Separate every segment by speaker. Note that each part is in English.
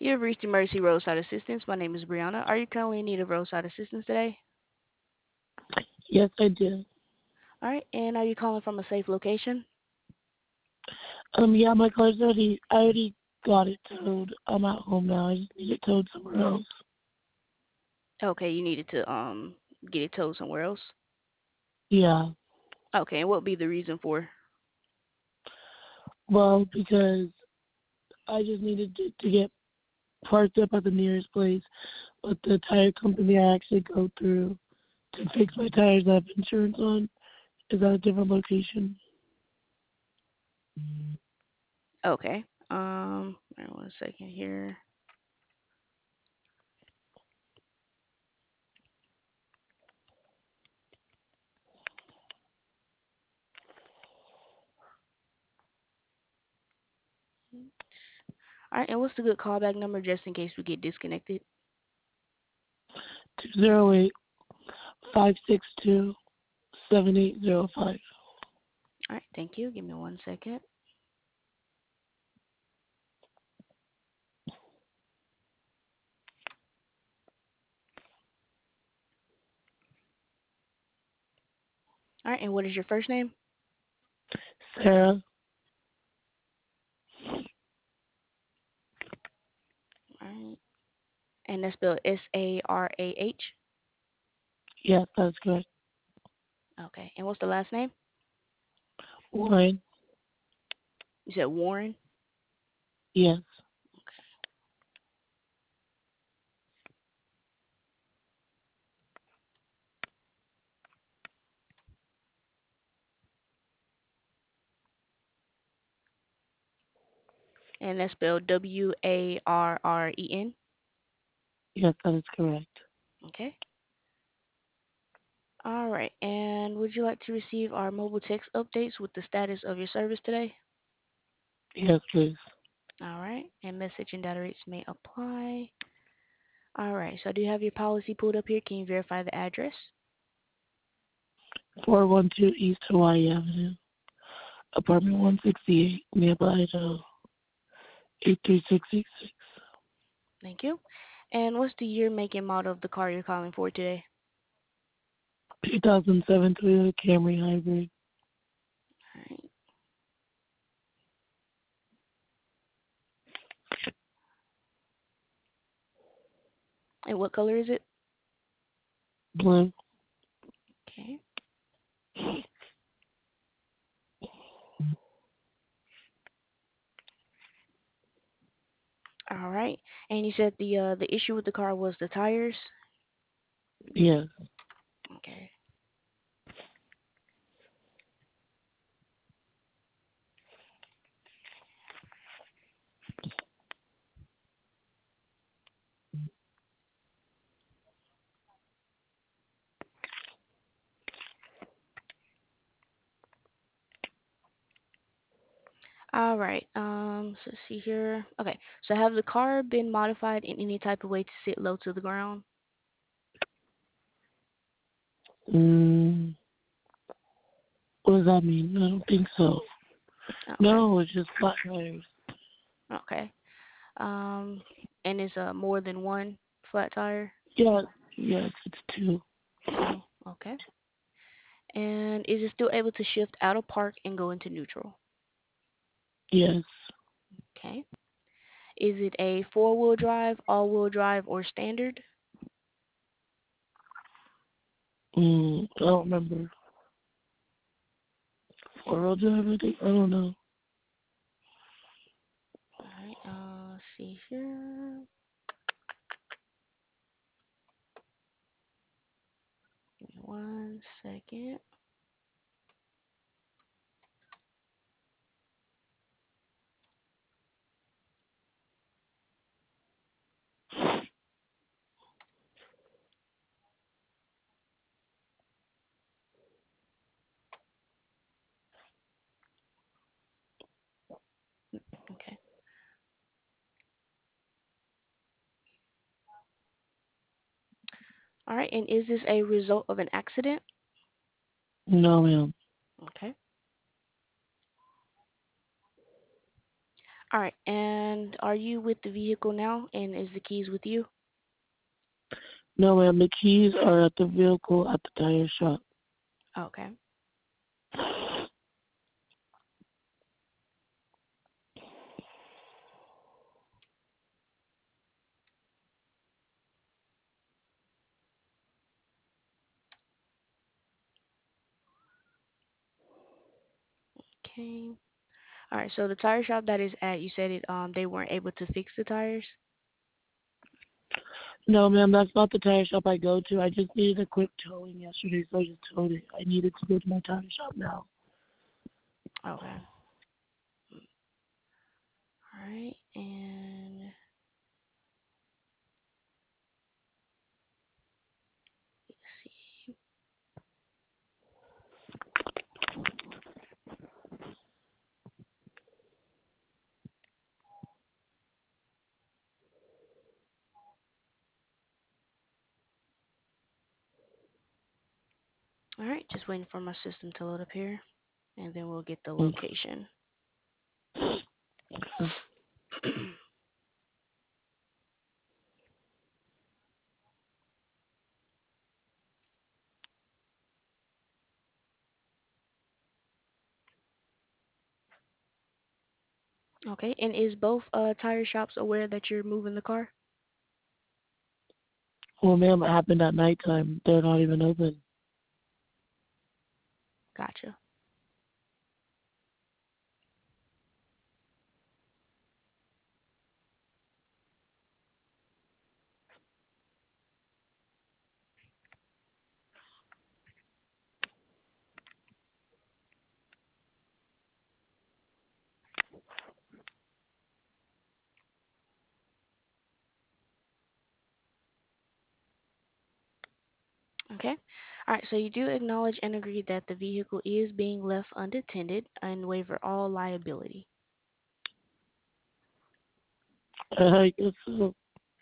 Speaker 1: You have reached Emergency Roadside Assistance. My name is Brianna. Are you currently in need of roadside assistance today?
Speaker 2: Yes, I did.
Speaker 1: All right, and are you calling from a safe location?
Speaker 2: Yeah, my car's already. I already got it towed. I'm at home now. I just need it towed somewhere else.
Speaker 1: Okay, you needed to get it towed somewhere else.
Speaker 2: Yeah.
Speaker 1: Okay, and what would be the reason for?
Speaker 2: Well, because I just needed to get parked up at the nearest place, but the tire company I actually go through to fix my tires I have insurance on is at a different location.
Speaker 1: Okay. Wait 1 second here. All right, and what's the good callback number just in case we get disconnected?
Speaker 2: 208-562-7805.
Speaker 1: All right, thank you. Give me 1 second. All right, and what is your first name?
Speaker 2: Sarah.
Speaker 1: All right, and that's spelled Sarah.
Speaker 2: Yes, that's correct.
Speaker 1: Okay, and what's the last name?
Speaker 2: Warren.
Speaker 1: You said Warren.
Speaker 2: Yes.
Speaker 1: And that's spelled Warren.
Speaker 2: Yes, that is correct.
Speaker 1: Okay. All right. And would you like to receive our mobile text updates with the status of your service today?
Speaker 2: Yes, please.
Speaker 1: All right. And message and data rates may apply. All right. So I do have your policy pulled up here. Can you verify the address?
Speaker 2: 412 East Hawaii Avenue, apartment 168, nearby Idaho, 83686.
Speaker 1: Thank you. And what's the year, make, and model of the car you're calling for today?
Speaker 2: 2007 Toyota Camry Hybrid,
Speaker 1: All right. And what color is it?
Speaker 2: blue.
Speaker 1: Okay. All right. And you said the issue with the car was the tires.
Speaker 2: Yes.
Speaker 1: Okay. All right. So let's see here. Okay. So have the car been modified in any type of way to sit low to the ground?
Speaker 2: Mm, what does that mean? I don't think so.
Speaker 1: Okay.
Speaker 2: No, it's just flat tires.
Speaker 1: Okay. Um, and is more than one flat tire?
Speaker 2: Yes, yes, it's two.
Speaker 1: Two. Okay. And is it still able to shift out of park and go into neutral?
Speaker 2: Yes.
Speaker 1: Okay. Is it a four-wheel drive, all-wheel drive, or standard?
Speaker 2: I don't remember. Four-wheel drive, I think. I don't know.
Speaker 1: All right. Let's see here. 1 second. Okay. All right. And is this a result of an accident?
Speaker 2: No, ma'am.
Speaker 1: Okay. All right. And are you with the vehicle now? And is the keys with you?
Speaker 2: No, ma'am. The keys are at the vehicle at the tire shop.
Speaker 1: Okay. Okay. All right. So the tire shop that is at, you said it. They weren't able to fix the tires.
Speaker 2: No, ma'am. That's not the tire shop I go to. I just needed a quick towing yesterday, so I just towed it. I needed to go to my tire shop now.
Speaker 1: Okay. All right. And let's see. All right. Just waiting for my system to load up here, and then we'll get the
Speaker 2: Mm.
Speaker 1: location. Okay. And is both tire shops aware that you're moving the car?
Speaker 2: Well, ma'am, it happened at nighttime. They're not even open.
Speaker 1: Gotcha. Okay. All right. So you do acknowledge and agree that the vehicle is being left unattended and waiver all liability.
Speaker 2: I guess so.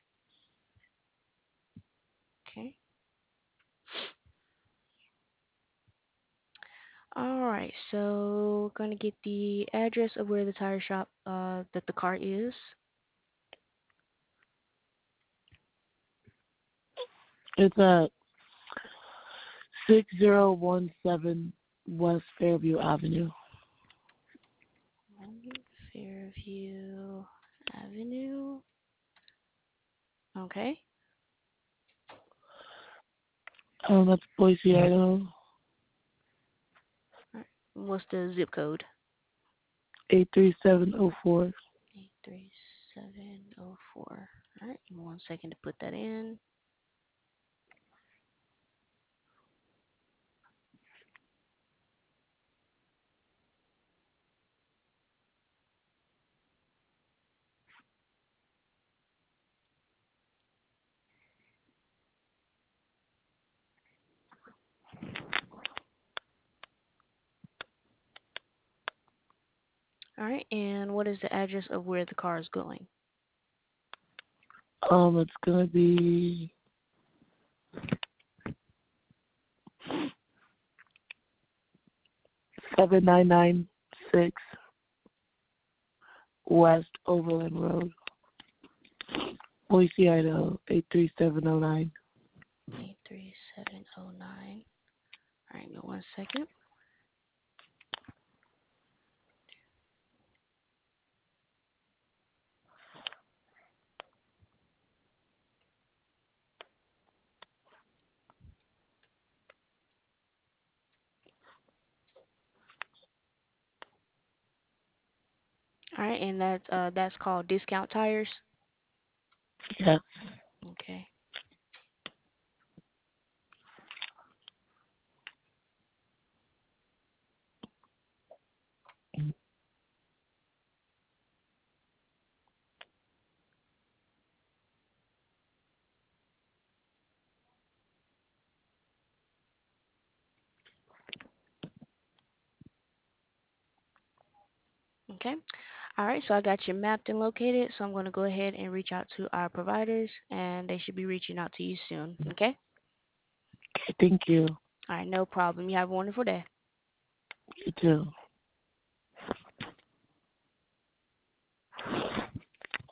Speaker 1: Okay. All right. So gonna get the address of where the tire shop that the car is.
Speaker 2: It's at 6017 West Fairview Avenue.
Speaker 1: Fairview Avenue. Okay.
Speaker 2: That's Boise, Idaho.
Speaker 1: All right. What's the zip code?
Speaker 2: 83704.
Speaker 1: 83704. All right. Give me 1 second to put that in. All right. And what is the address of where the car is going?
Speaker 2: It's gonna be 7996 West Overland Road, Boise, Idaho, 83709.
Speaker 1: 83709. All right. Give me 1 second. All right. And that's called Discount Tires.
Speaker 2: Yes.
Speaker 1: Okay. Okay. All right. So I got you mapped and located. So I'm going to go ahead and reach out to our providers, and they should be reaching out to you soon. Okay.
Speaker 2: Okay, thank you.
Speaker 1: All right. No problem. You have a wonderful day.
Speaker 2: You too.